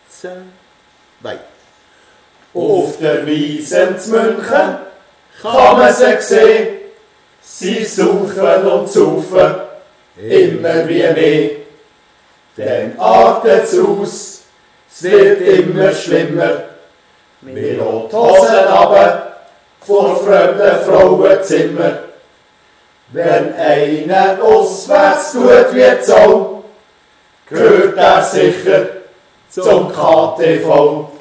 Weiter. Auf der Wiese in München kann man sie sehen. Sie saufen und saufen, immer wie mehr. Dann artet's aus, es wird immer schlimmer. Wir lassen die Hosen runter vor fremden Frauenzimmer. Wenn einer auswärts tut wie Zoll, gehört er sicher zum KTV.